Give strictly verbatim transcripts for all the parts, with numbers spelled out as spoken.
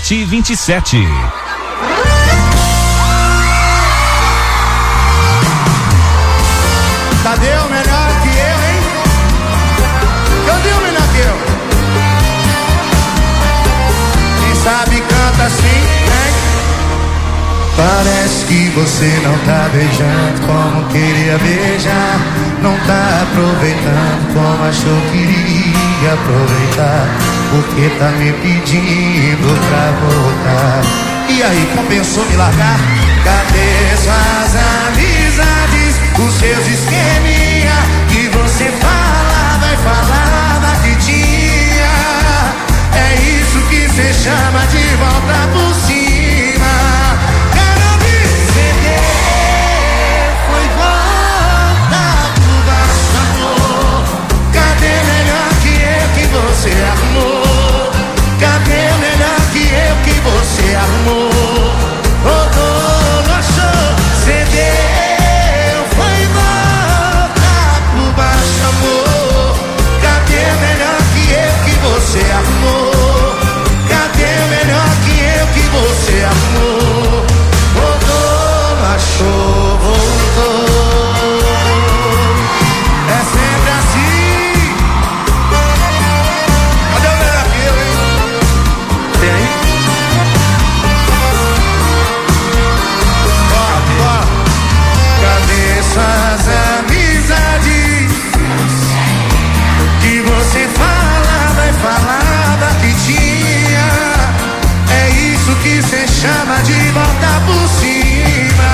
sete e vinte e sete. Cadê o melhor que eu, hein? Cadê o melhor que eu? Quem sabe canta assim, hein? Parece que você não tá beijando como queria beijar. Não tá aproveitando como achou que iria aproveitar. Porque tá me pedindo pra voltar. E aí, compensou me largar? Cadê suas amizades? Os seus esqueminha que você falava e falava que tinha. É isso que cê chama de volta por cima. Quero me ceder, foi volta pro baixo, amor. Cadê melhor que eu que você arrumou? Cadê melhor que eu que você arrumou? Rodou, não achou, cedeu, foi voltar pro baixo, amor. Cadê melhor que eu que você arrumou? Cadê melhor que eu que você arrumou? Rodou, não achou, voltou. É sempre assim. Cadê o melhor que eu, hein? Tem aí? Cadê suas amizades que você falava e falava que tinha? É isso que cê chama de volta por cima.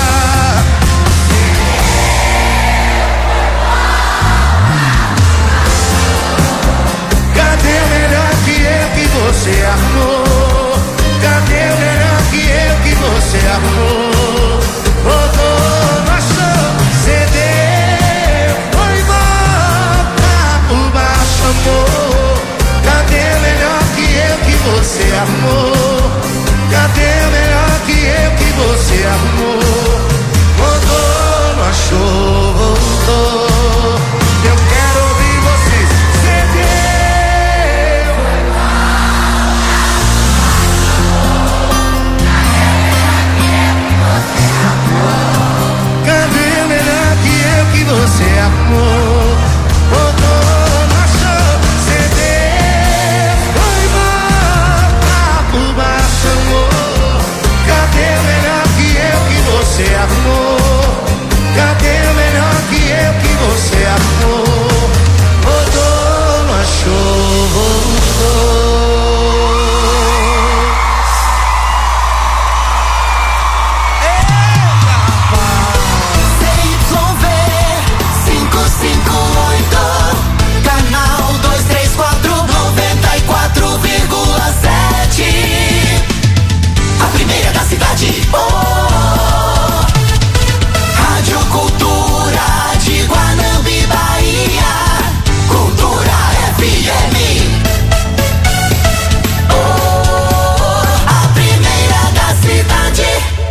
Cadê o melhor que eu que você arrumou? Cadê o melhor que eu que você arrumou? Rodou, não achou, cedeu, foi voltar por baixo, amor. Cadê o melhor que eu que você arrumou? Cadê o melhor que eu que você arrumou? Rodou, não achou, voltou. Eu quero ouvir vocês. Cedeu, foi cadê o melhor que eu que você arrumou? Rodou, não achou, cedeu, foi voltar por baixo, amor. Cadê o melhor que eu que você arrumou? Cadê o melhor que eu que você arrumou? Rodou, não achou, voltou. C Y V cinco cinco oito, canal dois três quatro, noventa e quatro vírgula sete. A primeira da cidade. Oh, Rádio Cultura de Guanambi, Bahia. Cultura F M. Oh, a primeira da cidade.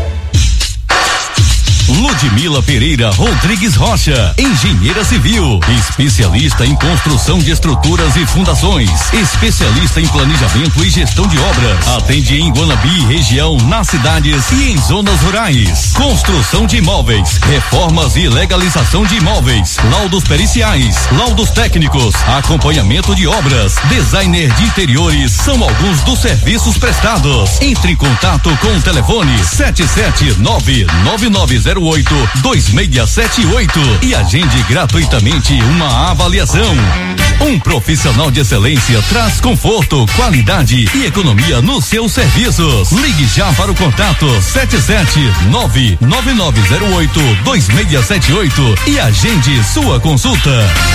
Ludmila Pereira Rodrigues Rocha, engenheira civil, especialista em construção de estruturas e fundações, especialista em planejamento e gestão de obras. Atende em Guanambi, região, nas cidades e em zonas rurais. Construção de imóveis, reformas e legalização de imóveis, laudos periciais, laudos técnicos, acompanhamento de obras, designer de interiores, são alguns dos serviços prestados. Entre em contato com o telefone sete sete nove nove nove zero oito dois seis sete oito e agende gratuitamente uma avaliação. Um profissional de excelência traz conforto, qualidade e economia nos seus serviços. Ligue já para o contato sete sete nove nove nove zero oito dois seis sete oito e agende sua consulta.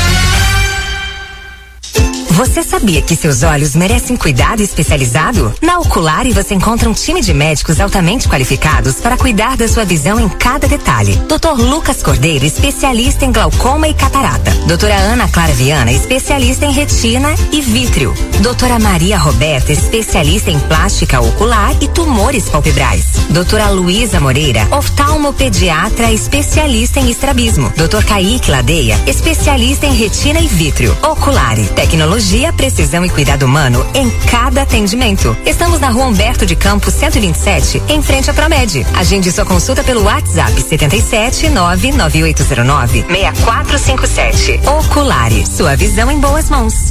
Você sabia que seus olhos merecem cuidado especializado? Na Oculare você encontra um time de médicos altamente qualificados para cuidar da sua visão em cada detalhe. doutor Lucas Cordeiro, especialista em glaucoma e catarata. doutora Ana Clara Viana, especialista em retina e vítreo. doutora Maria Roberta, especialista em plástica ocular e tumores palpebrais. doutora Luísa Moreira, oftalmopediatra, especialista em estrabismo. doutor Kaique Ladeia, especialista em retina e vítreo. Oculare, tecnologia tecnologia, precisão e cuidado humano em cada atendimento. Estamos na Rua Humberto de Campos, cento e vinte e sete, em frente à Promed. Agende sua consulta pelo WhatsApp setenta e sete, nove nove oito zero nove, seis quatro cinco sete. Oculare, sua visão em boas mãos.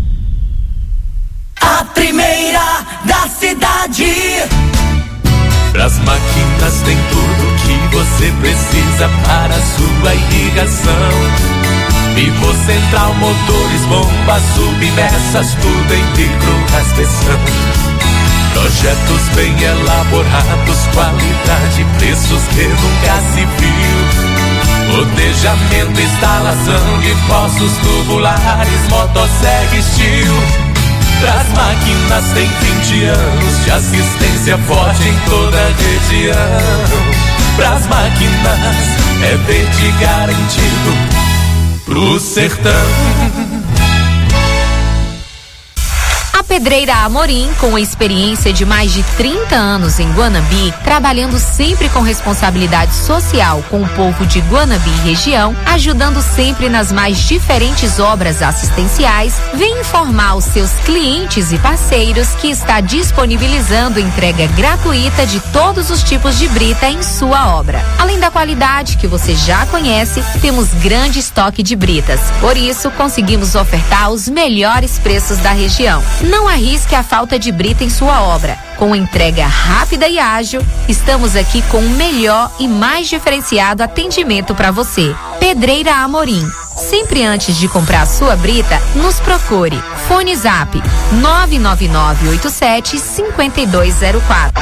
A primeira da cidade. Pras máquinas tem tudo que você precisa para sua irrigação. Vivo Central, motores, bombas submersas, tudo em micro-raspeção. Projetos bem elaborados, qualidade, preços que nunca se viu. Rotejamento, instalação de poços tubulares, motosserra Steel. Pras máquinas tem vinte anos de assistência forte em toda a região. Pras máquinas é verde garantido pro sertão. A Pedreira Amorim, com experiência de mais de trinta anos em Guanambi, trabalhando sempre com responsabilidade social com o povo de Guanambi e região, ajudando sempre nas mais diferentes obras assistenciais, vem informar os seus clientes e parceiros que está disponibilizando entrega gratuita de todos os tipos de brita em sua obra. Além da qualidade que você já conhece, temos grande estoque de britas. Por isso, conseguimos ofertar os melhores preços da região. Não arrisque a falta de brita em sua obra. Com entrega rápida e ágil, estamos aqui com o melhor e mais diferenciado atendimento para você. Pedreira Amorim. Sempre antes de comprar a sua brita, nos procure. Fone Zap nove nove nove oito sete cinco dois zero quatro.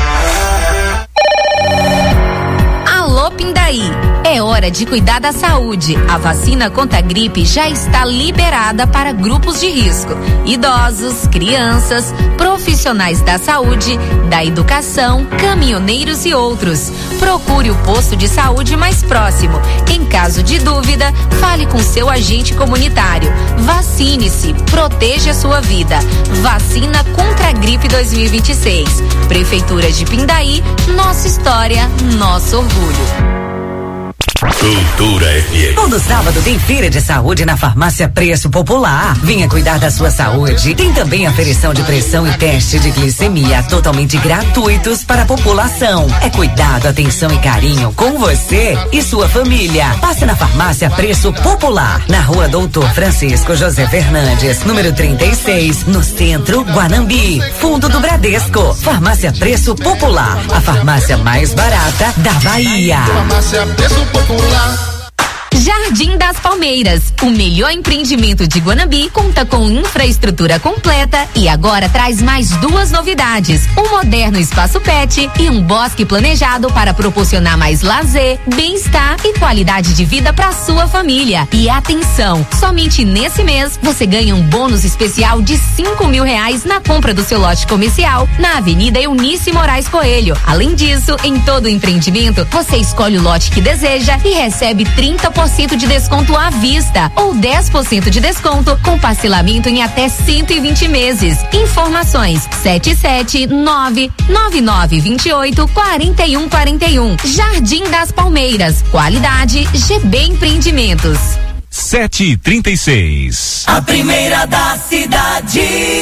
Alô Pindaí, é hora de cuidar da saúde. A vacina contra a gripe já está liberada para grupos de risco: idosos, crianças, profissionais da saúde, da educação, caminhoneiros e outros. Procure o posto de saúde mais próximo. Em caso de dúvida, fale com seu agente comunitário. Vacine-se, proteja a sua vida. Vacina contra a gripe dois mil e vinte e seis. Prefeitura de Pindaí, nossa história, nosso orgulho. Cultura F M. Todo sábado tem feira de saúde na Farmácia Preço Popular. Venha cuidar da sua saúde. Tem também aferição de pressão e teste de glicemia totalmente gratuitos para a população. É cuidado, atenção e carinho com você e sua família. Passe na Farmácia Preço Popular, na Rua Doutor Francisco José Fernandes, número trinta e seis, no centro, Guanambi. Fundo do Bradesco. Farmácia Preço Popular, a farmácia mais barata da Bahia. Farmácia Preço Popular. Jardim das Palmeiras, o melhor empreendimento de Guanambi, conta com infraestrutura completa e agora traz mais duas novidades: um moderno espaço pet e um bosque planejado para proporcionar mais lazer, bem-estar e qualidade de vida para sua família. E atenção, somente nesse mês você ganha um bônus especial de cinco mil reais na compra do seu lote comercial na Avenida Eunice Moraes Coelho. Além disso, em todo o empreendimento você escolhe o lote que deseja e recebe trinta por cento de desconto à vista ou dez por cento de desconto com parcelamento em até cento e vinte meses. Informações sete sete nove nove nove dois oito quatro um quatro um. Jardim das Palmeiras, qualidade G B Empreendimentos. sete e trinta e seis. A primeira da cidade.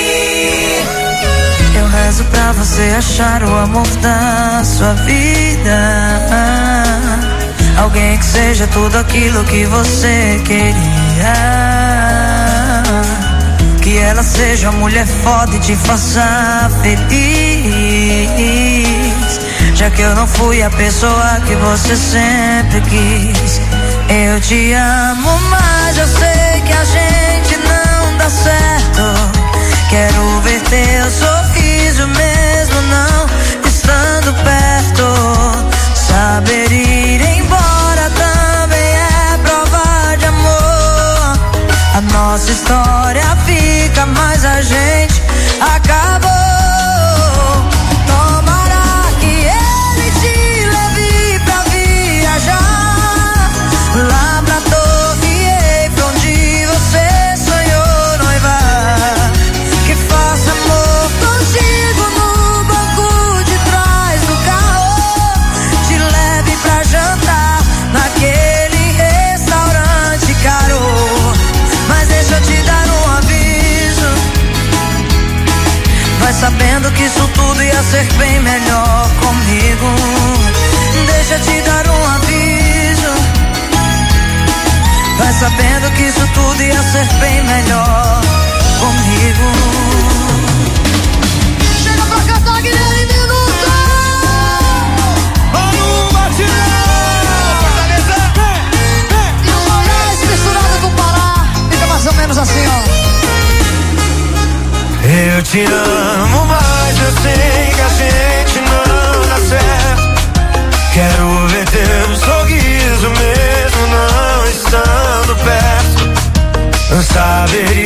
Eu rezo pra você achar o amor da sua vida. Alguém que seja tudo aquilo que você queria. Que ela seja uma mulher foda e te faça feliz. Já que eu não fui a pessoa que você sempre quis. Eu te amo, mas eu sei que a gente não dá certo. Quero ver teu sorriso mesmo não estando perto. Saber ir embora também é prova de amor. A nossa história fica, mas a gente acabou. Tomara que ele te leve pra viajar lá pra Torre Eiffel, onde você sonhou noivar. Que faça amor contigo no banco de trás ser bem melhor comigo. Deixa eu te dar um aviso. Vai sabendo que isso tudo ia ser bem melhor comigo. Chega pra cantar, Guilherme Minuto! Mano, batidão! Fortaleza! E o Moraes misturado com o Pará. Fica mais ou menos assim, ó. Eu te amo, mas eu sei que a gente não dá certo. Quero ver teu sorriso mesmo não estando perto. Eu saberia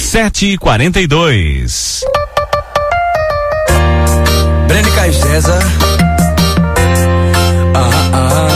sete e quarenta e dois. Breno Caio César. Ah, ah.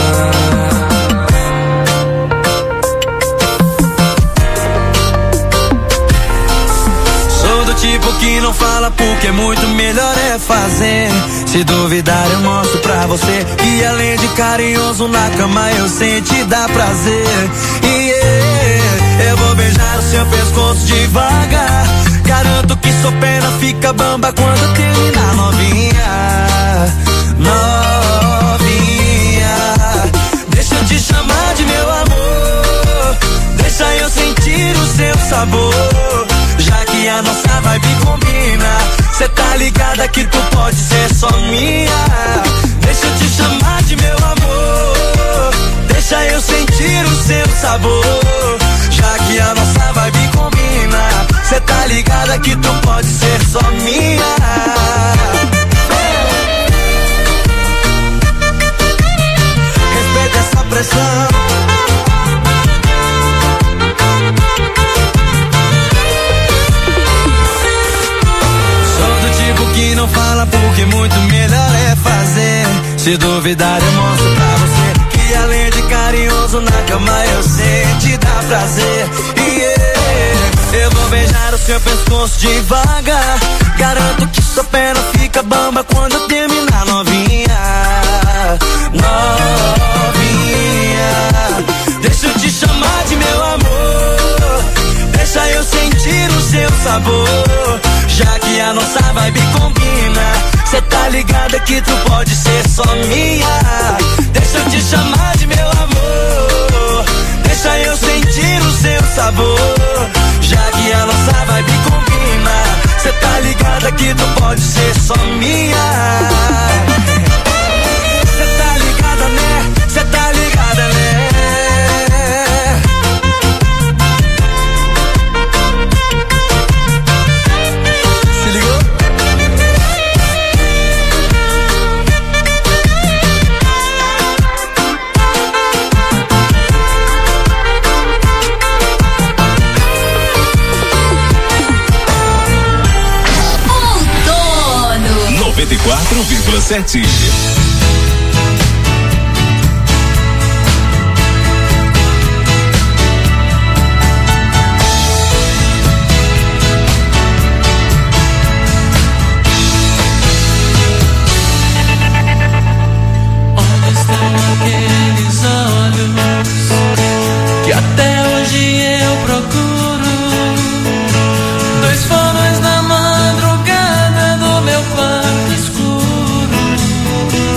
Sou do tipo que não fala porque muito melhor é fazer. Se duvidar eu mostro pra você que além de carinhoso na cama eu sei te dar prazer. E yeah, eu vou beijar o seu pescoço devagar. Garanto que sua perna fica bamba quando terminar, novinha, novinha. Deixa eu te chamar de meu amor, deixa eu sentir o seu sabor. Já que a nossa vibe combina, cê tá ligada que tu pode ser só minha. Deixa eu te chamar de meu amor, deixa eu sentir o seu sabor. Já que a nossa vibe combina, cê tá ligada que tu pode ser só minha. Respeita essa pressão. Sou do tipo que não fala porque muito melhor é fazer. Se duvidar eu mostro pra você que além de carinhoso na cama eu sei te dar prazer. Yeah. Eu vou beijar o seu pescoço devagar. Garanto que sua perna fica bamba quando eu terminar, novinha, novinha. Deixa eu te chamar de meu amor, deixa eu sentir o seu sabor. Já que a nossa vibe combina, cê tá ligada que tu pode ser só minha. Deixa eu te chamar de meu amor, deixa eu sentir o seu sabor. Já que a nossa vibe combina, cê tá ligada que tu pode ser só minha. Cê tá ligada, né? Cê tá ligada, né? Se ligou? noventa e quatro vírgula sete. Onde estão aqueles olhos que até hoje eu procuro? Dois fones na madrugada do meu quarto escuro.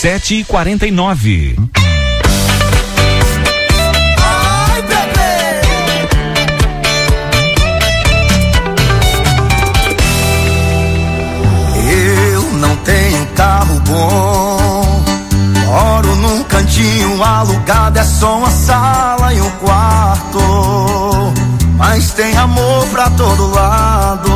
sete e quarenta e nove. Ai, bebê. Eu não tenho carro bom, moro num cantinho alugado, é só uma sala e um quarto, mas tem amor pra todo lado.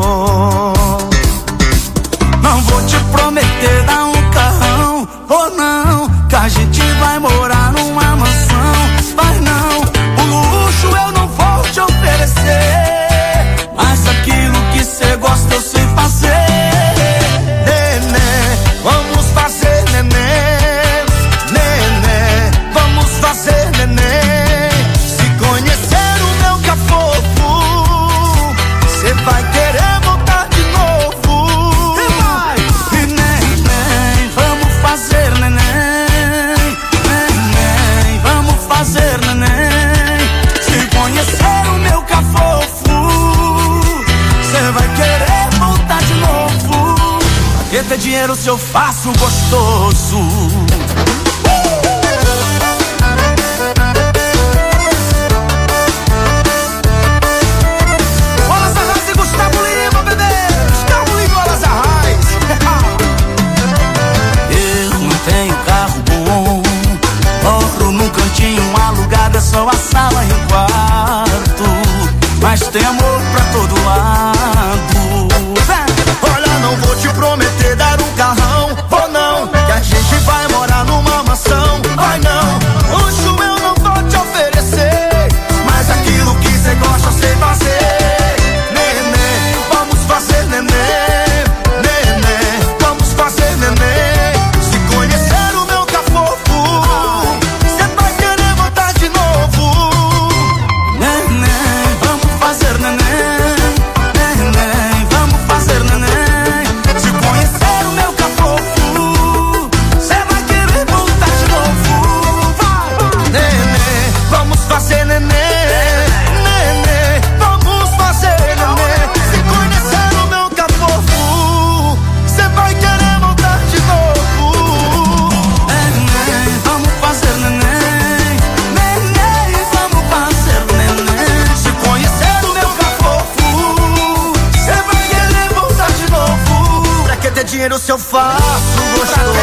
Não vou te prometer dar um carrão, ou não, que a gente vai morar numa mansão. Mas não, o luxo eu não vou te oferecer, mas aquilo que cê gosta eu sei fazer. Neném, vamos fazer neném, neném, vamos fazer neném. Se conhecer o meu cafofo, cê vai querer voltar de novo. E vai! E neném, vamos fazer neném, neném, vamos fazer neném. Se conhecer o meu cafofo, cê vai querer voltar de novo. Pra que ter dinheiro se eu faço gostoso? Wallace Arraes e Gustavo Lima, bebê! Gustavo Lima e Wallace Arraes. Eu não tenho carro bom, moro num cantinho alugado, é só a sala e o quarto, mas tem amor pra todo lado. Olha, não vou te prometer dar um carrão, vou não, que a gente vai morar numa mansão. Vai não, luxo eu não vou te oferecer, mas aquilo que cê gosta eu sei fazer. Neném, vamos fazer neném, neném, vamos fazer neném. Se conhecer o meu cafofo, cê vai querer voltar de novo. Neném, vamos fazer neném, neném, vamos fazer neném. Se conhecer o meu cafofo, cê vai querer voltar de novo. Vai! Neném, vamos fazer neném, neném, vamos fazer neném. Se conhecer o meu cafofo, cê vai querer voltar de novo. Neném, vamos fazer neném, neném, vamos fazer neném. Se conhecer o meu cafofo, cê vai querer voltar de novo. Pra que ter dinheiro se eu faço gostoso?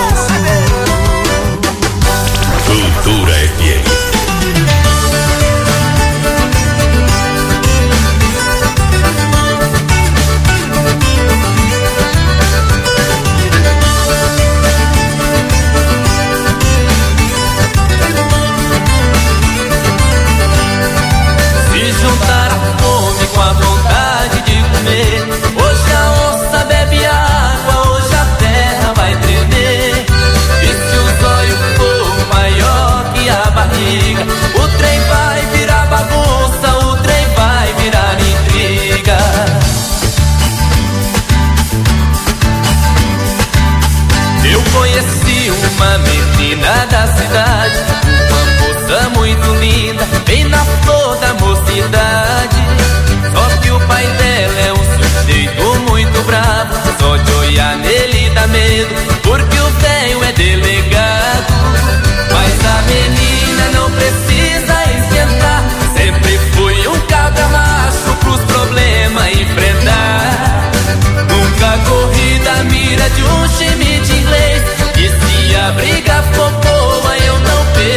Cultura F M. Se juntar a fome com a vontade de comer, hoje a onça bebe água, hoje a terra vai tremer. E se o zóio for maior que a barriga, o trem vai virar bagunça, o trem vai virar intriga. Eu conheci uma menina da cidade, uma moça muito linda, bem na flor da mocidade. Só que o pai dela é um sujeito muito bravo, só de olhar nele dá medo, porque o velho é delegado. Mas a menina não precisa esquentar, sempre fui um cabra macho pros problemas enfrentar. Nunca corri da mira de um Schmidt inglês, e se a briga for boa eu não perco.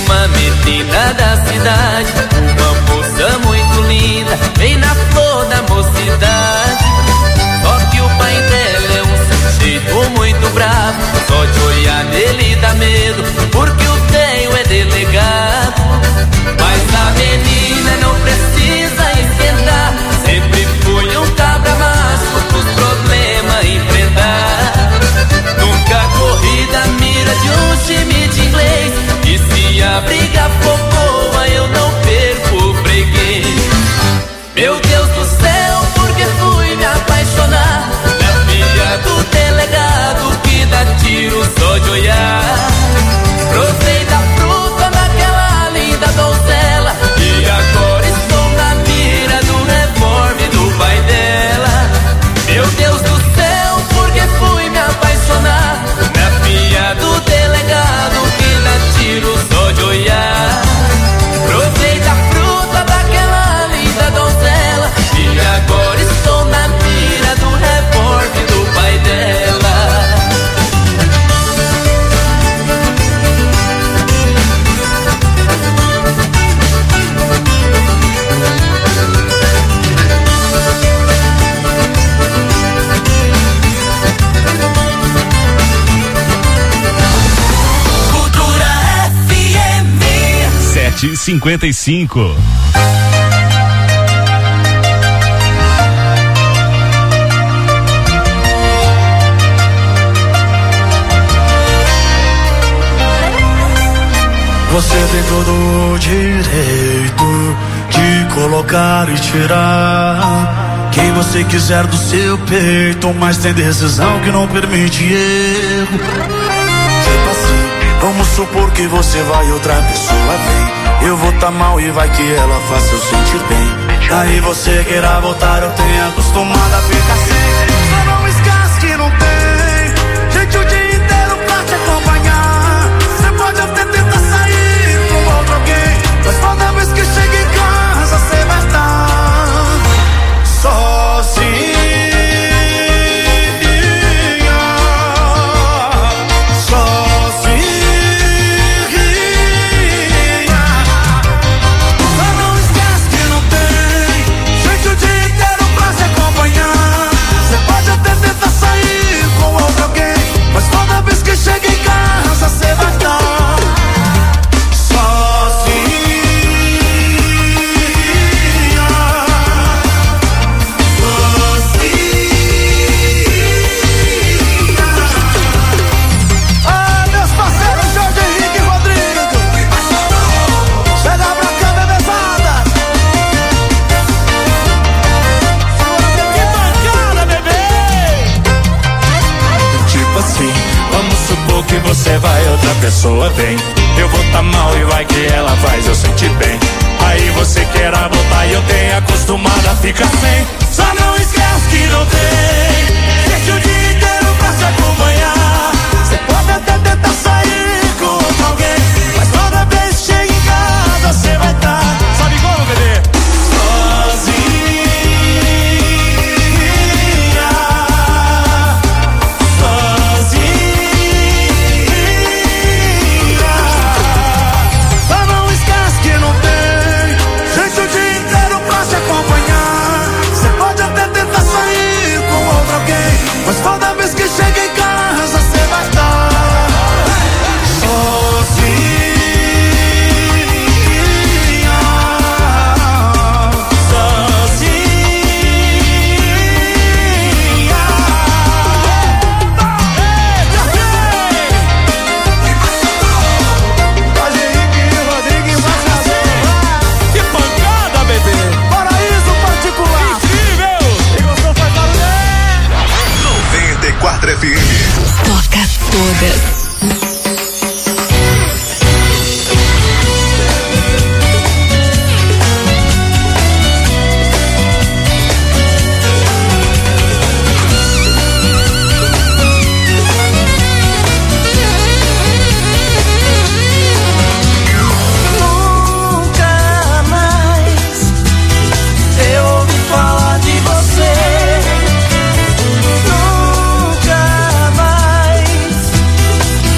uma menina da cidade, uma moça muito linda, bem na flor da mocidade. Só que o pai dela é um sujeito muito bravo, só de olhar nele dá medo, porque o tenho é delegado. Mas a menina não precisa esquentar, sempre foi um cabra macho pros problemas enfrentar. Nunca corri da mira de um time de inglês, e se a briga for boa eu não perco o freguês. Meu Deus do céu, porque fui me apaixonar na filha do delegado que dá tiro só de olhar. Provei da fruta daquela linda donzela, e agora estou na mira do revólver do pai dela. Meu Deus do céu, porque fui me apaixonar na filha do delegado que dá tiro só de olhar. Provei da fruta daquela linda donzela, e agora estou na mira do revólver do pai dela. sete e cinquenta e cinco. Você tem todo o direito de colocar e tirar quem você quiser do seu peito, mas tem decisão que não permite erro. Tipo assim, vamos supor que você vai e outra pessoa vem. Eu vou tá mal e vai que ela faça eu sentir bem. Aí você queira voltar, eu tenho acostumado a ficar sem. Só não esquece que não tem gente o dia inteiro pra te acompanhar. Você pode até tentar sair com outro alguém, mas toda vez que chega em casa você vai estar sozinho. Chega em casa, cê vai estar sozinha, sozinha. Ah, meus parceiros Jorge Henrique e Rodrigo, chega pra cá, bebezada. Que bancada, bebê. Tipo assim, vamos supor que você vai, outra pessoa vem. Eu vou tá mal e vai que ela faz eu sentir bem. Aí você quer voltar e eu tenho acostumado a ficar sem. Só não esquece que não tem gente o dia inteiro pra se acompanhar. Você pode até tentar sair com outro alguém, mas toda vez que chega em casa você vai estar, sabe como, bebê? Sozinho. Mas toda vez que chega em casa você vai estar sozinha, sozinha. Jorge Henrique e Rodrigo Embaixador. Que pancada, bebê. Paraíso particular. Incrível. E gostou, faz barulho. noventa e quatro F M. Toca todas. Nunca mais eu ouvi falar de você. Nunca mais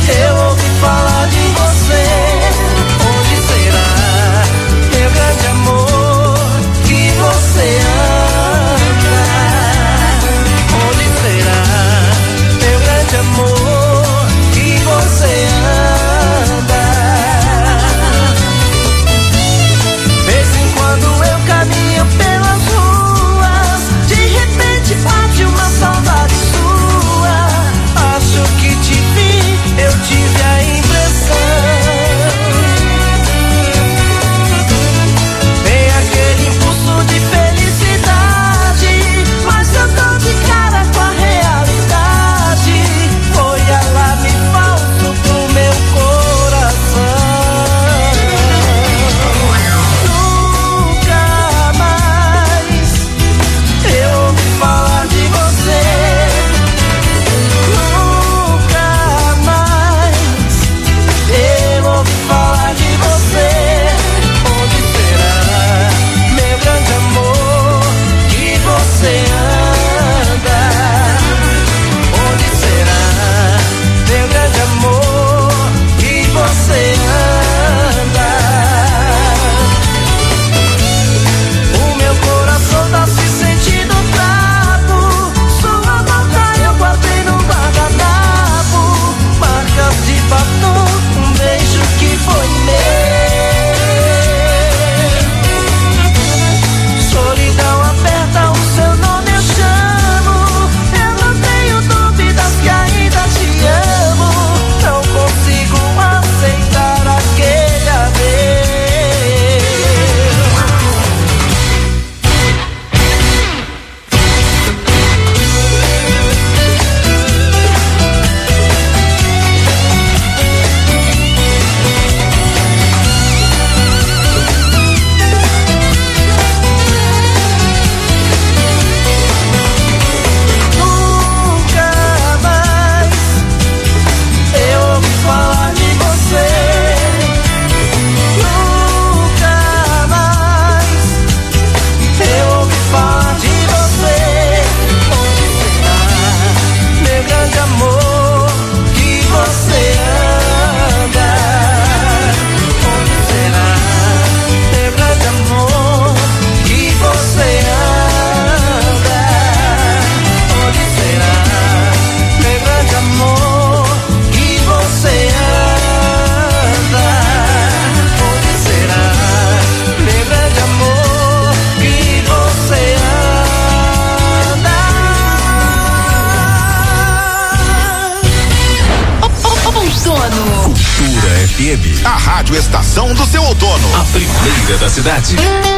F M, a rádio estação do seu outono. A primeira da cidade.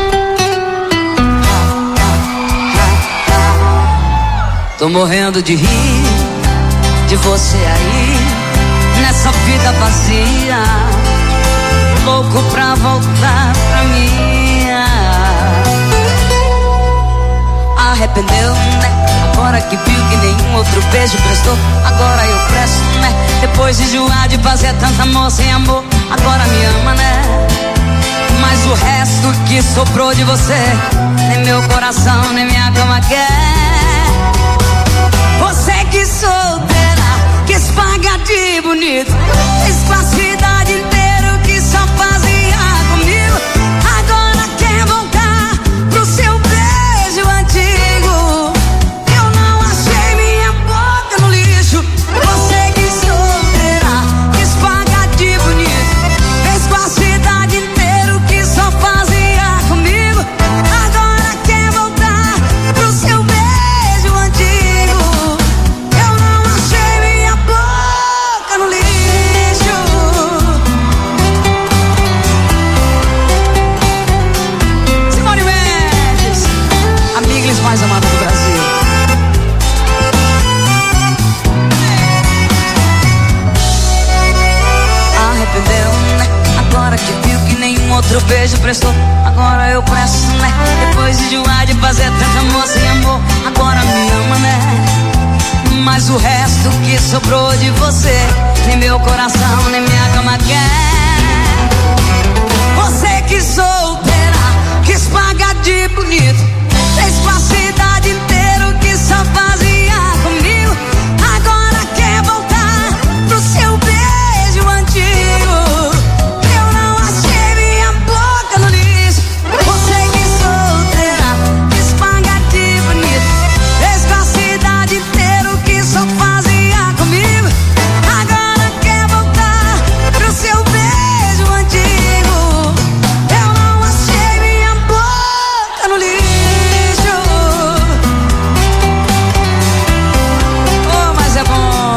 Tô morrendo de rir de você aí, nessa vida vazia, louco pra voltar pra mim. Arrependeu, né? Agora que viu que nenhum outro beijo prestou, agora eu presto, né? Depois de enjoar de fazer tanta amor sem amor, agora me ama, né? Mas o resto que sobrou de você, nem meu coração, nem minha cama quer. Você que solteira, quis pagar de bonito, fez com a cidade inteira o que só fazia comigo. Agora quer voltar pro seu beijo antigo. Eu não achei minha boca no lixo. Você que solteira, quis pagar de bonito, fez com a cidade inteira o que só fazia comigo. Agora quer voltar pro seu beijo antigo. Eu não achei minha boca no lixo. Simone Mendes, a Miglis mais amada do Brasil. Arrependeu, né? Agora que viu que nenhum outro beijo prestou, agora eu presto, né? Depois de enjoar de fazer tanta amor sem amor, agora me ama, né? Mas o resto que sobrou de você, nem meu coração, nem minha cama quer. Você que solteira, quis pagar de bonito, fez com a cidade inteira o que só fazia comigo. Agora quer voltar pro seu beijo antigo. Eu não achei minha boca no lixo. Você que solteira, quis pagar de bonito, fez com a cidade inteira o que só fazia comigo. Agora quer voltar pro seu beijo antigo. Eu não achei minha boca no lixo. Oh, mas é bom.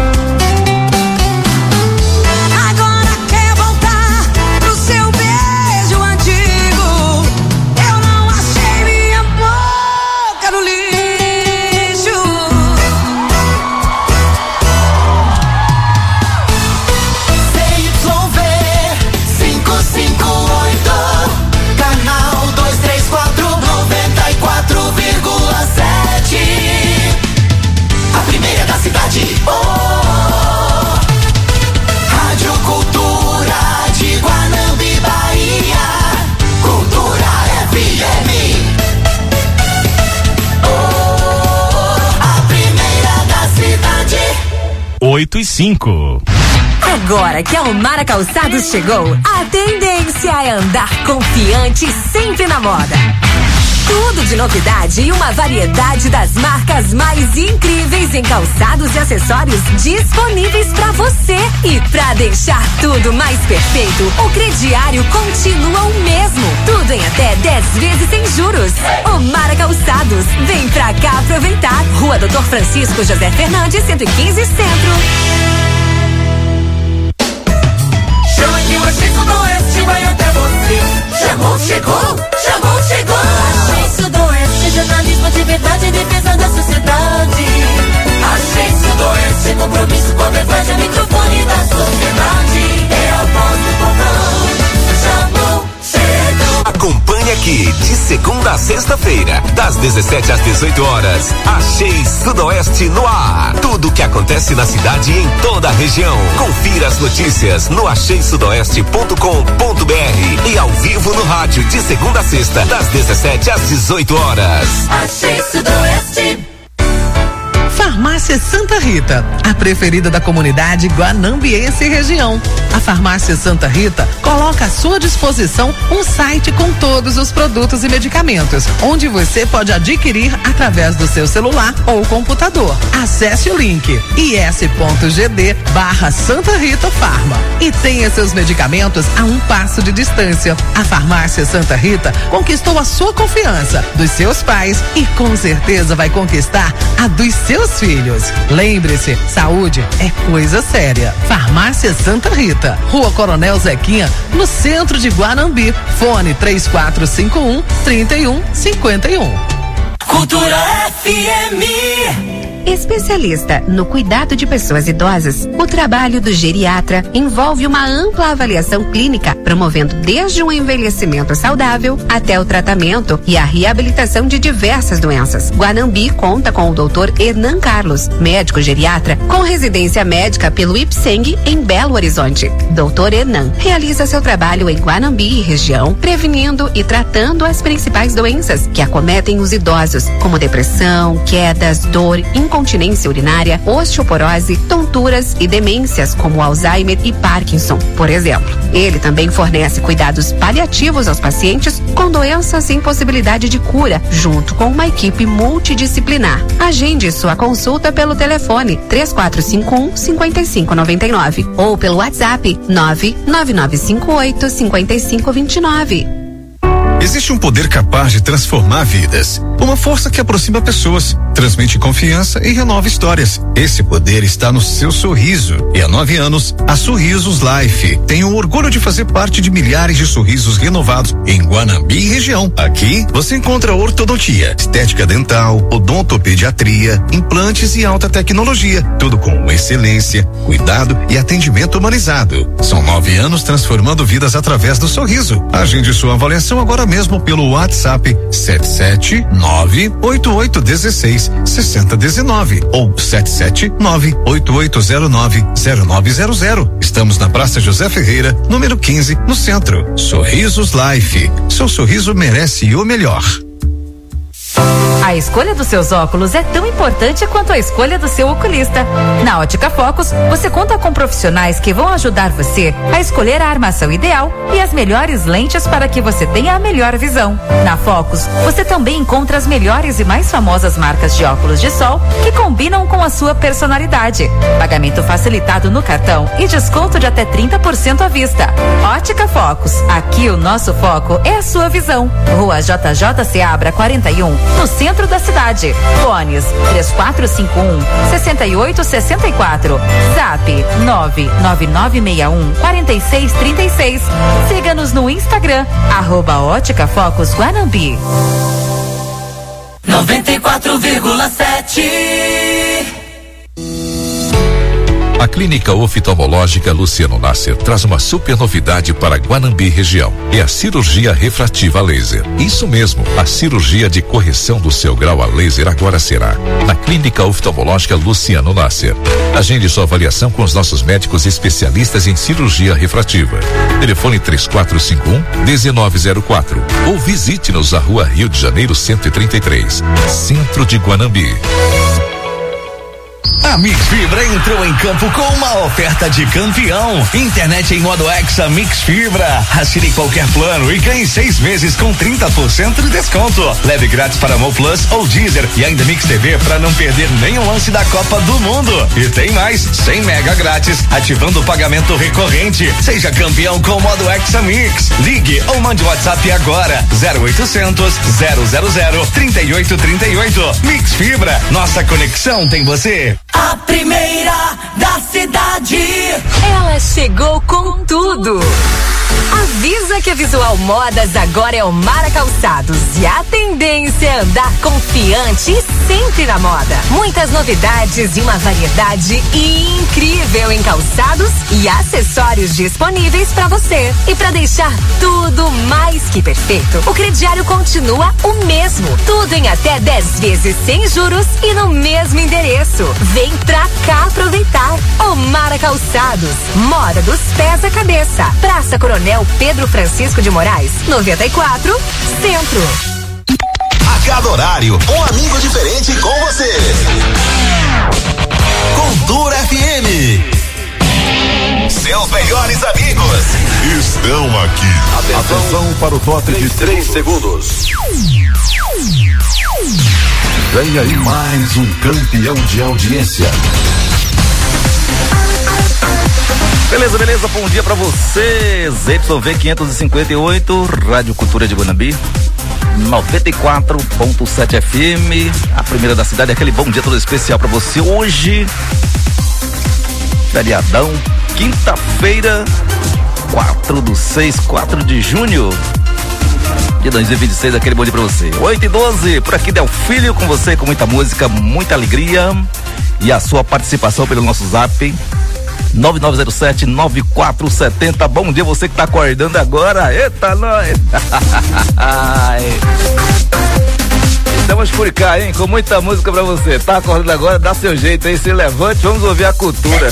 Agora quer voltar pro seu beijo antigo. Eu não achei minha boca no lixo. C Y V cinco cinco oito, canal dois três quatro, noventa e quatro vírgula sete. A primeira da cidade. Oh, Rádio Cultura de Guanambi, Bahia. Cultura F M. Oh, a primeira da cidade. oito e cinco. Agora que a Almara Calçados chegou, a tendência é andar confiante sempre na moda. Tudo de novidade e uma variedade das marcas mais incríveis em calçados e acessórios disponíveis pra você. E pra deixar tudo mais perfeito, o crediário continua o mesmo. Tudo em até dez vezes sem juros. Almara Calçados, vem pra cá aproveitar. Rua Doutor Francisco José Fernandes, cento e quinze, Centro. Chama que o Achei Sudoeste vai até você. Chamou, chegou, chamou, chegou. Achei Sudoeste, jornalismo de verdade, defesa da sociedade. Achei Sudoeste, compromisso com a verdade, o microfone da sociedade. É a voz do povão. Chamou, chegou. Acompanhe aqui, de segunda a sexta-feira, das dezessete às dezoito horas. Achei Sudoeste no ar. Tudo o que acontece na cidade e em toda a região. Confira as notícias no achei sudoeste ponto com ponto br e ao vivo no rádio, de segunda a sexta, das dezessete às dezoito horas. Achei Sudoeste. Farmácia Santa Rita, a preferida da comunidade guanambiense e região. A Farmácia Santa Rita coloca à sua disposição um site com todos os produtos e medicamentos, onde você pode adquirir através do seu celular ou computador. Acesse o link is.gd barra Santa Rita Farma e tenha seus medicamentos a um passo de distância. A Farmácia Santa Rita conquistou a sua confiança, dos seus pais, e com certeza vai conquistar a dos seus dos filhos. Lembre-se, saúde é coisa séria. Farmácia Santa Rita, Rua Coronel Zequinha, no centro de Guanambi. Fone três quatro cinco um, três um cinco um. Cultura F M. Especialista no cuidado de pessoas idosas, o trabalho do geriatra envolve uma ampla avaliação clínica, promovendo desde um envelhecimento saudável até o tratamento e a reabilitação de diversas doenças. Guanambi conta com o doutor Hernan Carlos, médico geriatra com residência médica pelo I P S E N G em Belo Horizonte. doutor Hernan realiza seu trabalho em Guanambi e região, prevenindo e tratando as principais doenças que acometem os idosos, como depressão, quedas, dor, incontinência urinária, osteoporose, tonturas e demências como Alzheimer e Parkinson, por exemplo. Ele também fornece cuidados paliativos aos pacientes com doenças sem possibilidade de cura, junto com uma equipe multidisciplinar. Agende sua consulta pelo telefone três quatro cinco um, cinco cinco nove nove ou pelo WhatsApp nove nove nove cinco oito, cinco cinco dois nove. Existe um poder capaz de transformar vidas. Uma força que aproxima pessoas, transmite confiança e renova histórias. Esse poder está no seu sorriso. E há nove anos, a Sorrisos Life tem o orgulho de fazer parte de milhares de sorrisos renovados em Guanambi e região. Aqui, você encontra ortodontia, estética dental, odontopediatria, implantes e alta tecnologia. Tudo com excelência, cuidado e atendimento humanizado. São nove anos transformando vidas através do sorriso. Agende sua avaliação agora mesmo pelo WhatsApp sete sete nove oito oito um seis seis zero um nove ou sete sete nove oito oito zero nove zero nove zero zero. Estamos na Praça José Ferreira, número quinze, no centro. Sorrisos Life. Seu sorriso merece o melhor. A escolha dos seus óculos é tão importante quanto a escolha do seu oculista. Na Ótica Focus, você conta com profissionais que vão ajudar você a escolher a armação ideal e as melhores lentes para que você tenha a melhor visão. Na Focus, você também encontra as melhores e mais famosas marcas de óculos de sol que combinam com a sua personalidade. Pagamento facilitado no cartão e desconto de até trinta por cento à vista. Ótica Focus. Aqui o nosso foco é a sua visão. Rua J J Seabra quarenta e um, no centro da cidade. Fones três quatro cinco um, seis oito seis quatro. Zap nove nove nove seis um, quatro seis três seis. Siga-nos no Instagram, arroba Ótica Focus Guanambi. noventa e quatro vírgula sete. A Clínica Oftalmológica Luciano Nasser traz uma super novidade para Guanambi região. É a cirurgia refrativa a laser. Isso mesmo, a cirurgia de correção do seu grau a laser agora será na Clínica Oftalmológica Luciano Nasser. Agende sua avaliação com os nossos médicos especialistas em cirurgia refrativa. Telefone três quatro cinco um, um nove zero quatro ou visite-nos à Rua Rio de Janeiro cento e trinta e três, centro de Guanambi. A Mix Fibra entrou em campo com uma oferta de campeão. Internet em modo Hexa Mix Fibra. Assine qualquer plano e ganhe seis meses com trinta por cento de desconto. Leve grátis para Mo Plus ou Deezer e ainda Mix T V para não perder nenhum lance da Copa do Mundo. E tem mais, cem mega grátis, ativando o pagamento recorrente. Seja campeão com o modo Hexa Mix. Ligue ou mande WhatsApp agora. zero oitocentos, zero zero zero, trinta e oito trinta e oito. Mix Fibra, nossa conexão tem você. A primeira da cidade. Ela chegou com tudo. Avisa que a Visual Modas agora é o Mara Calçados e a tendência é andar confiante e sempre na moda. Muitas novidades e uma variedade incrível em calçados e acessórios disponíveis para você. E para deixar tudo mais que perfeito, o crediário continua o mesmo. Tudo em até dez vezes sem juros e no mesmo endereço. Vem pra cá aproveitar. O Mara Calçados, moda dos pés à cabeça. Praça Coronel Pedro Francisco de Moraes, noventa e quatro, Centro. A cada horário, um amigo diferente com você. Cultura F M. Seus melhores amigos estão aqui. Atenção, Atenção para o top de três segundos. Vem aí mais um campeão de audiência. Beleza, beleza, bom dia pra vocês. Y V quinhentos e cinquenta e oito, Rádio Cultura de Guanambi. noventa e quatro ponto sete F M, a primeira da cidade. Aquele bom dia todo especial pra você hoje. Feriadão, quinta-feira, quatro do seis, quatro de junho de dois mil e vinte e seis. Aquele bom dia pra você. oito e doze, por aqui Del Filho com você, com muita música, muita alegria e a sua participação pelo nosso zap nove nove zero sete nove quatro sete zero. Bom dia você que tá acordando agora. Eita, nós. Estamos por cá, hein? Com muita música pra você. Tá acordando agora? Dá seu jeito aí, se levante, vamos ouvir a cultura.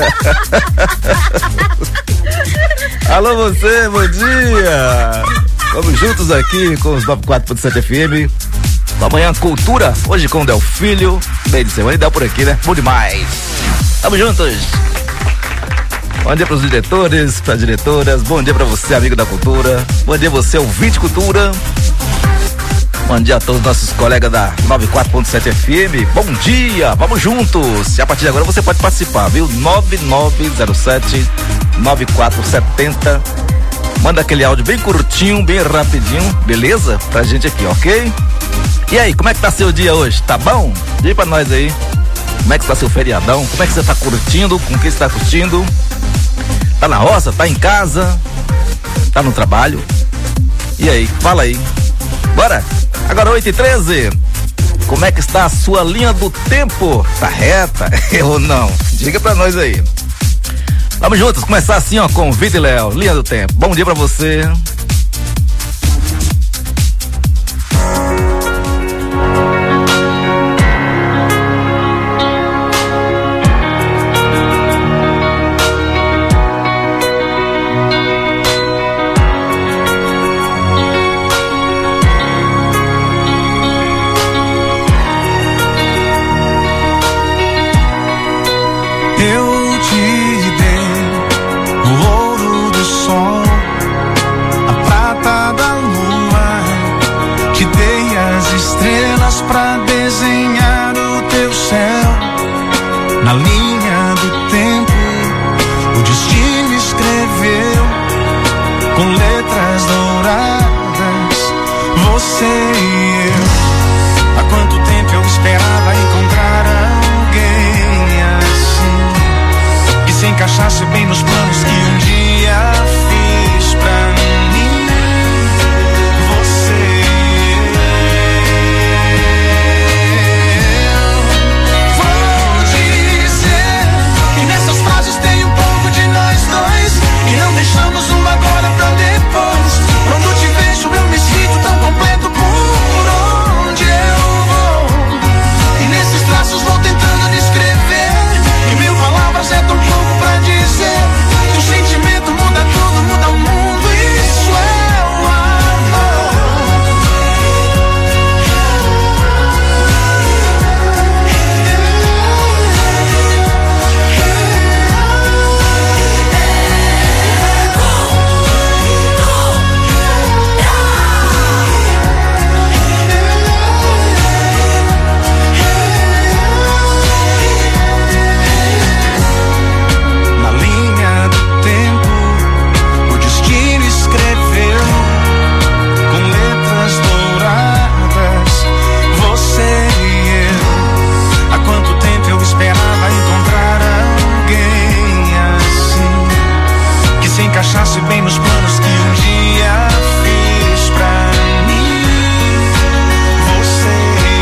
Alô você, bom dia. Vamos juntos aqui com os noventa e quatro ponto sete F M. Amanhã cultura, hoje com o Del Filho. Bem de semana e dá por aqui, né? Bom demais. Tamo juntos. Bom dia pros diretores, pras diretoras. Bom dia pra você, amigo da cultura. Bom dia você, ouvinte cultura. Bom dia a todos os nossos colegas da noventa e quatro ponto sete F M. Bom dia, vamos juntos. E a partir de agora você pode participar, viu? nove nove zero sete nove quatro sete zero. Manda aquele áudio bem curtinho, bem rapidinho, beleza? Pra gente aqui, ok? E aí, como é que tá seu dia hoje? Tá bom? Diga pra nós aí. Como é que tá seu feriadão? Como é que você tá curtindo? Com quem você tá curtindo? Tá na roça? Tá em casa? Tá no trabalho? E aí, fala aí. Bora? Agora oito e treze. Como é que está a sua linha do tempo? Tá reta ou não? Diga pra nós aí. Vamos juntos, começar assim, ó, com Vitor e Léo, linha do tempo. Bom dia pra você. Pra desenhar o teu céu na linha do tempo, o destino escreveu com letras douradas você e eu. Há quanto tempo eu esperava encontrar alguém assim, que se encaixasse bem nos planos que um dia fiz pra mim. E não deixamos um agora pra depois. Quando te vejo eu me sinto tão completo por onde eu vou. E nesses traços vou tentando descrever, e mil palavras é tão pouco pra dizer que o sentimento muda tudo, muda o mundo. Isso é o amor. Encaixasse bem nos planos que um dia fiz pra mim. Você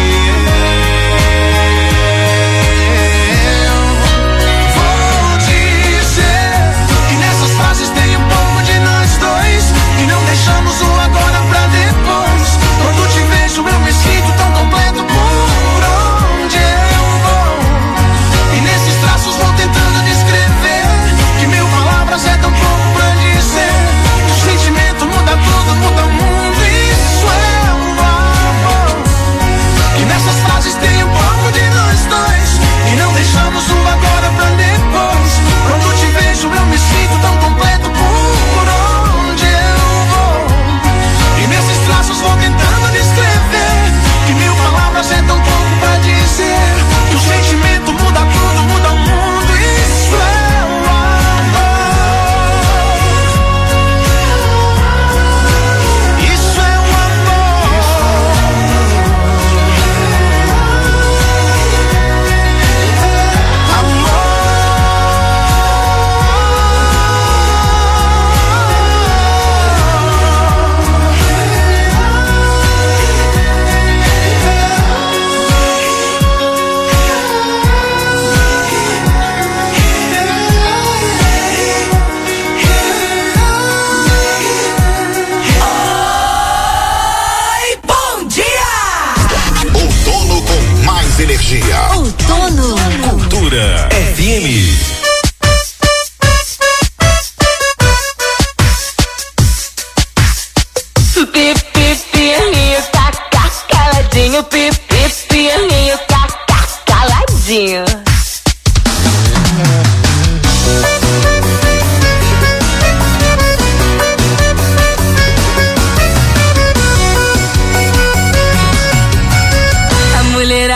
eu vou dizer que nessas frases tem um pouco de nós dois, e não deixamos um agora pra depois. Quando te vejo eu me sinto tão completo por onde eu vou. E nesses traços vou tentando descrever, que mil palavras é tão pouco pra dizer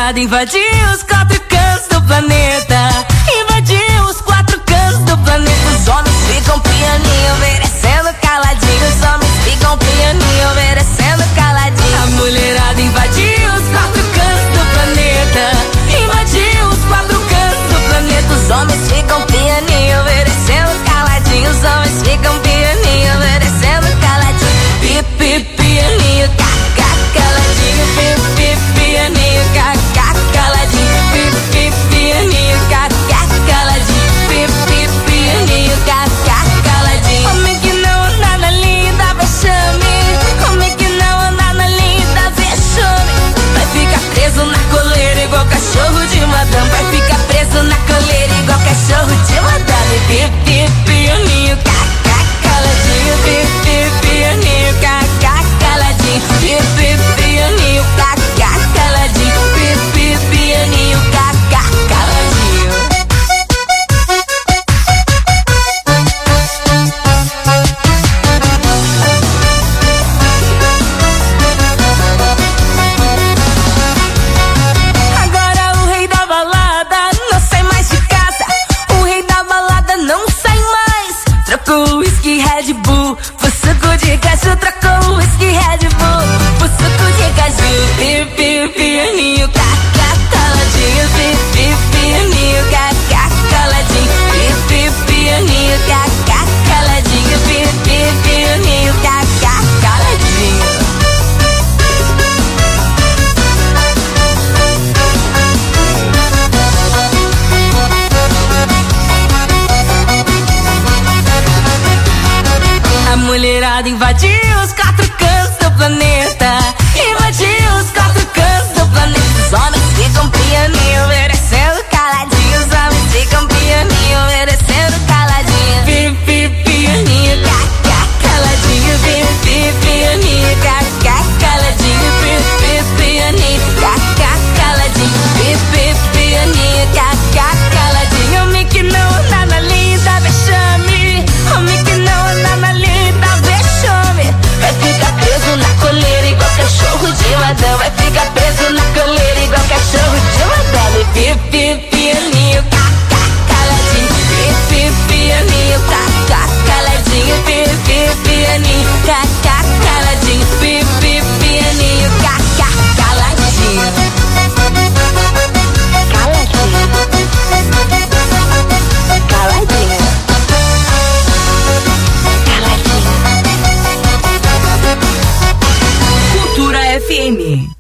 mulherada invadiu os quatro cantos do planeta. Invadiu os quatro cantos do planeta. Os homens ficam pianinho, merecendo caladinho. Os homens ficam pianinho, merecendo caladinho. A mulherada invadiu os quatro cantos do planeta. Invadiu os quatro cantos do planeta. Os homens ficam pianinho, merecendo caladinho. Os homens ficam pianinho, merecendo caladinho. Pi, pi, pianinho, caca, caladinho. Pi, pi, pianinho, caca, caladinho. Pi, pi, pianinho, caca, caladinho. Pi, pi, pianinho, caca, caladinho. Homem que não anda na linda, vexame. Homem que não anda na linda, vexame. Vai ficar preso na coleira igual cachorro de madame. Vai ficar preso na coleira igual cachorro de madame. Pi, pi, pianinho, caca, caladinho. Pi, pi, pianinho, caca, caladinho. Pi, pi, pianinho, caca, caladinho. Pi, pi, pianinho, caca, caladinho. Agora o rei da balada não sai mais de casa. O rei da balada não sai mais. Trocou o whisky Red Bull por suco de caju. Trocou o whisky Red Bull por suco de caju. Pi, pi, pianinho, caca, caladinho. Pi, pi, pianinho, caca, caladinho. Pi, pi, pianinho, caca, caladinho. Pi, pi, pianinho, caca, caladinho. A mulherada invadiu os quatro cantos do planeta. Invadiu os quatro cantos do planeta. Os homens ficam pianinho, merecendo caladinho. Os homens ficam pianinho, merecendo caladinho. Pi, pi, pianinho, caca, caladinho. Pi, pi, pianinho, caca, caladinho. Pi, pi, pianinho, caca, caladinho. Pi, pi, pianinho, caca, caladinho. Homem que não anda na linda, vexame. Homem que não anda na linda, vexame. Vai ficar preso na coleira igual cachorro de madame. Vai ficar preso na coleira igual cachorro de madame. Pi, pi, pianinho, caca, caladinho. Pi, pi, pianinho, caca, caladinho. Pi, pi, pianinho, caca, caladinho. Pi, pi, pianinho, caca, caladinho. Caladinho. Caladinho. Cultura F M.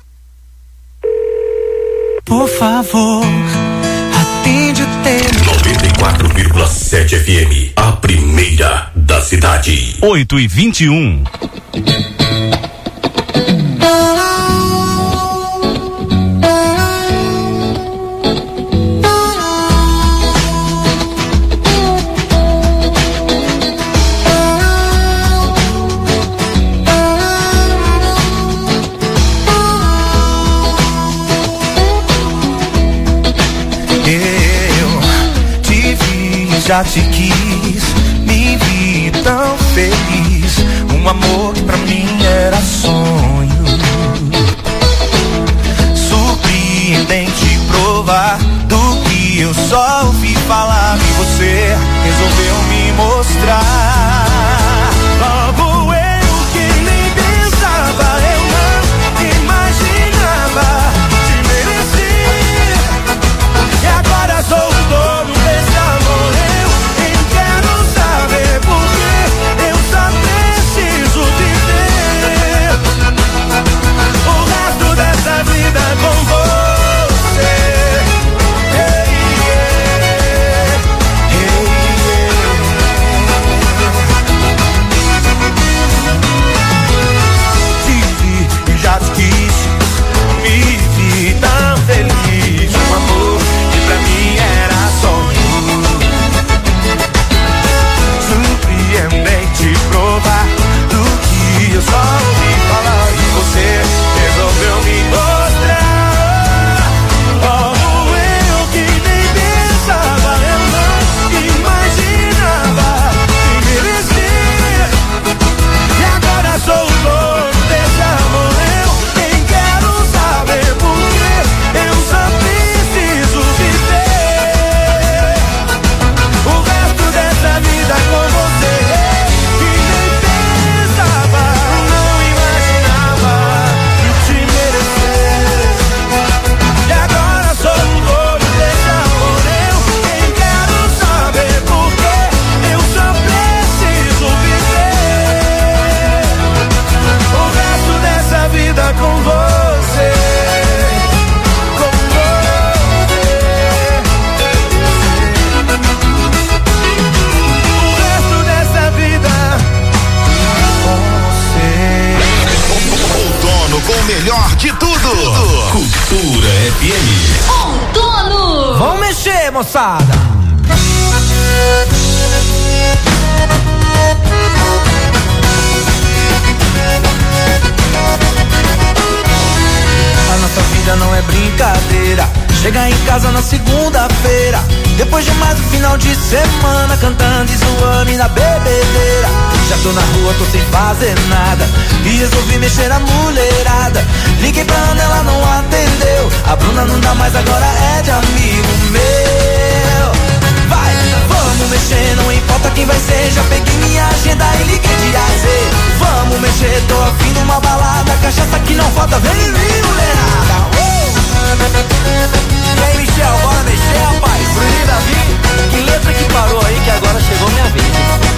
Por favor, atende o tempo. noventa e quatro vírgula sete F M, a primeira da cidade. oito e vinte e um. Já te quis, me vi tão feliz. Um amor que pra mim era sonho. Surpreendente provar do que eu só ouvi falar. E você resolveu me mostrar. Logo eu que nem pensava, eu não imaginava te merecer. E agora sou o dono desse amor. Vida com você, hey, yeah, hey, Cultura F M. Outono! Vamos mexer, moçada! A nossa vida não é brincadeira. Chega em casa na segunda-feira, depois de mais um final de semana, cantando e zoando e na bebedeira. Já tô na rua, tô sem fazer nada, e resolvi mexer na mulherada. Liguei pra Ana, ela não atendeu. A Bruna não dá mais, agora é de amigo meu. Vai, vamos mexer, não importa quem vai ser. Já peguei minha agenda e liguei de A a Z. Vamos mexer, tô afim de uma balada, cachaça que não falta, vem em mim, mulherada. uh! E aí, Michel, bora mexer, rapaz? Bruninho Davi, que letra que parou aí que agora chegou minha vez.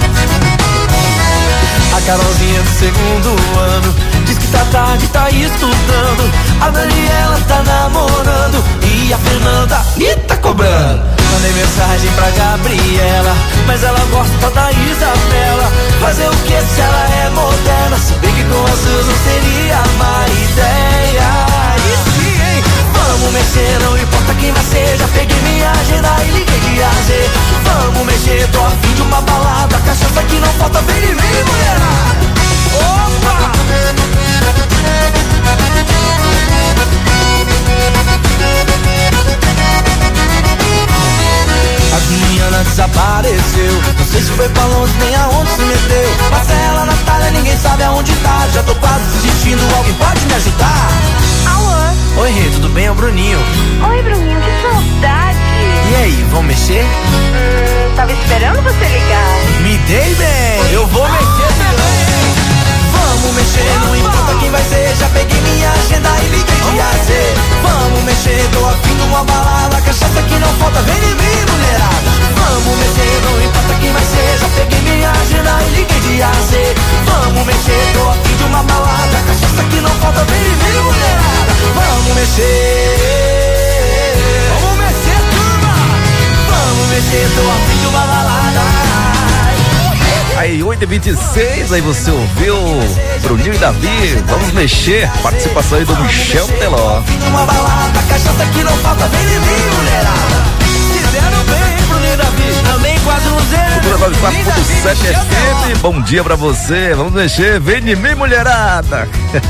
A Carolzinha do segundo ano diz que tá tarde, tá estudando. A Daniela tá namorando e a Fernanda e tá cobrando. Mandei mensagem pra Gabriela, mas ela gosta da Isabela. Fazer o que se ela é moderna? Se bem que com as duas não seria má ideia. E sim, hein? Vamos mexer, não importa quem vai ser. Já peguei minha agenda e liguei de A a Z. Vamos mexer, tô afim de uma balada, cachaça que não falta, vem em mim, mulherada. Opa! A Juliana desapareceu, não sei se foi pra longe nem aonde se meteu. Marcela, Natália, ninguém sabe aonde tá. Já tô quase desistindo, alguém pode me ajudar? Alô? Oi, Rê, tudo bem? É o Bruninho. Oi, Bruninho, que saudade. E aí, vamos mexer? Hum, tava esperando você ligar. Me dei bem, eu vou mexer também. Vamos mexer, não importa quem vai ser. Já peguei minha agenda e liguei de A a Z. Vamos mexer, tô afim de uma balada, cachaça que não falta, vem em mim, mulherada. Vamos mexer, não importa quem vai ser. Já peguei minha agenda e liguei de A a Z. Vamos mexer, tô afim de uma balada, cachaça que não falta, vem em mim, mulherada. Vamos mexer, vamos mexer, turma. Vamos mexer, tô afim de uma balada. Aí, oito e vinte e seis, aí você ouviu Bruninho e Davi, vamos mexer. Participação aí do Michel Teló. Uma balada, cachaça que não falta, vem em mim, mulherada. Fizeram bem, Bruninho e Davi, também quase um zero. Cultura noventa e quatro ponto sete F M, bom dia pra você, vamos mexer, vem em mim, mulherada.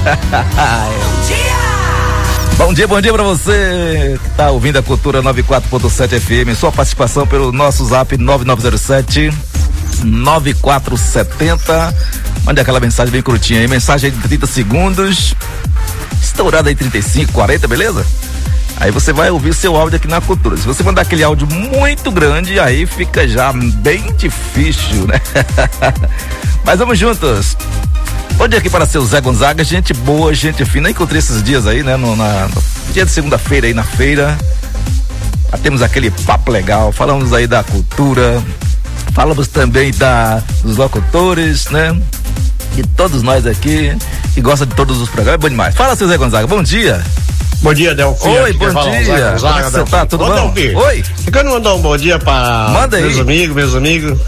Bom dia! Bom dia, bom dia pra você que tá ouvindo a Cultura noventa e quatro ponto sete F M, sua participação pelo nosso zap nove nove zero sete nove quatro sete zero. Mande aquela mensagem bem curtinha aí, mensagem de trinta segundos, estourada aí trinta e cinco, quarenta, beleza? Aí você vai ouvir seu áudio aqui na Cultura. Se você mandar aquele áudio muito grande, aí fica já bem difícil, né? Mas vamos juntos. Bom dia aqui para seu Zé Gonzaga, gente boa, gente fina. Encontrei esses dias aí, né? No, na, no dia de segunda-feira aí na feira. Temos aquele papo legal, falamos aí da cultura, falamos também da, dos locutores, né? De todos nós aqui, que gosta de todos os programas, é bom demais. Fala, seu Zé Gonzaga, bom dia. Bom dia, Delfim. Oi, bom dia. Como é que você tá? Tudo bom? Oi. Eu quero mandar um bom dia para meus amigos, meus amigos.